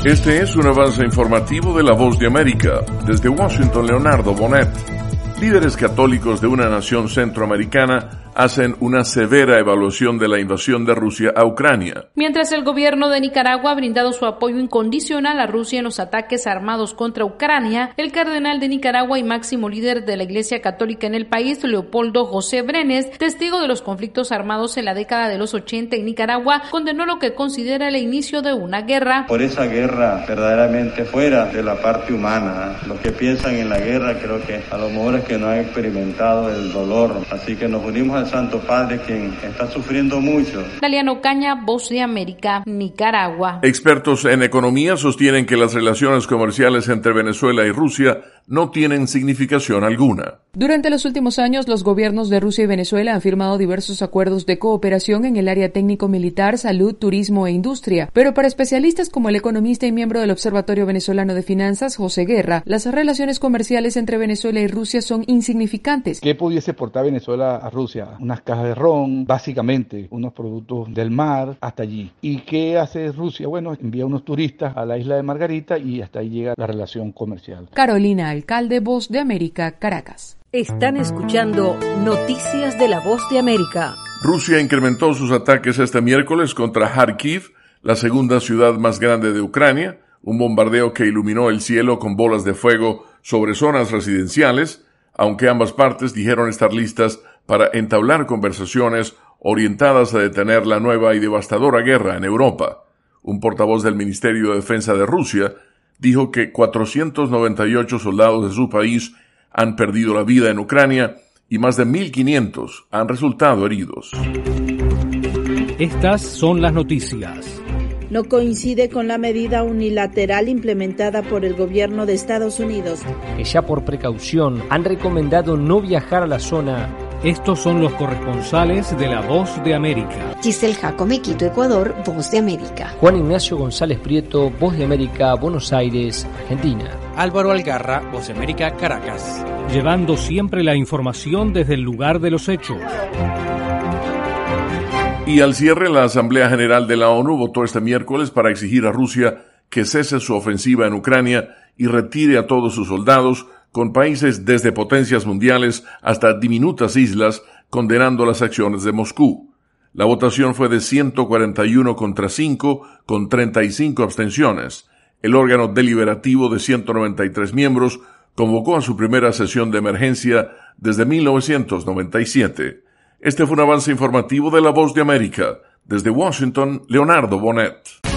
Este es un avance informativo de La Voz de América. Desde Washington, Leonardo Bonet. Líderes católicos de una nación centroamericana hacen una severa evaluación de la invasión de Rusia a Ucrania. Mientras el gobierno de Nicaragua ha brindado su apoyo incondicional a Rusia en los ataques armados contra Ucrania, el cardenal de Nicaragua y máximo líder de la Iglesia Católica en el país, Leopoldo José Brenes, testigo de los conflictos armados en la década de los 80 en Nicaragua, condenó lo que considera el inicio de una guerra. Por esa guerra verdaderamente fuera de la parte humana, los que piensan en la guerra creo que a lo mejor es que no han experimentado el dolor, así que nos unimos al Santo Padre, quien está sufriendo mucho. Daliano Caña, Voz de América, Nicaragua. Expertos en economía sostienen que las relaciones comerciales entre Venezuela y Rusia no tienen significación alguna. Durante los últimos años, los gobiernos de Rusia y Venezuela han firmado diversos acuerdos de cooperación en el área técnico-militar, salud, turismo e industria. Pero para especialistas como el economista y miembro del Observatorio Venezolano de Finanzas, José Guerra, las relaciones comerciales entre Venezuela y Rusia son insignificantes. ¿Qué pudiese exportar Venezuela a Rusia? Unas cajas de ron, básicamente, unos productos del mar, hasta allí. ¿Y qué hace Rusia? Bueno, envía unos turistas a la isla de Margarita y hasta ahí llega la relación comercial. Carolina Alcalde, Voz de América, Caracas. Están escuchando Noticias de la Voz de América. Rusia incrementó sus ataques este miércoles contra Kharkiv, la segunda ciudad más grande de Ucrania, un bombardeo que iluminó el cielo con bolas de fuego sobre zonas residenciales, aunque ambas partes dijeron estar listas para entablar conversaciones orientadas a detener la nueva y devastadora guerra en Europa. Un portavoz del Ministerio de Defensa de Rusia dijo que 498 soldados de su país han perdido la vida en Ucrania y más de 1.500 han resultado heridos. Estas son las noticias. No coincide con la medida unilateral implementada por el gobierno de Estados Unidos, que ya por precaución han recomendado no viajar a la zona. Estos son los corresponsales de La Voz de América. Giselle Jacome, Quito, Ecuador, Voz de América. Juan Ignacio González Prieto, Voz de América, Buenos Aires, Argentina. Álvaro Algarra, Voz de América, Caracas. Llevando siempre la información desde el lugar de los hechos. Y al cierre, la Asamblea General de la ONU votó este miércoles para exigir a Rusia que cese su ofensiva en Ucrania y retire a todos sus soldados, con países desde potencias mundiales hasta diminutas islas condenando las acciones de Moscú. La votación fue de 141 contra 5, con 35 abstenciones. El órgano deliberativo de 193 miembros convocó a su primera sesión de emergencia desde 1997. Este fue un avance informativo de La Voz de América. Desde Washington, Leonardo Bonet.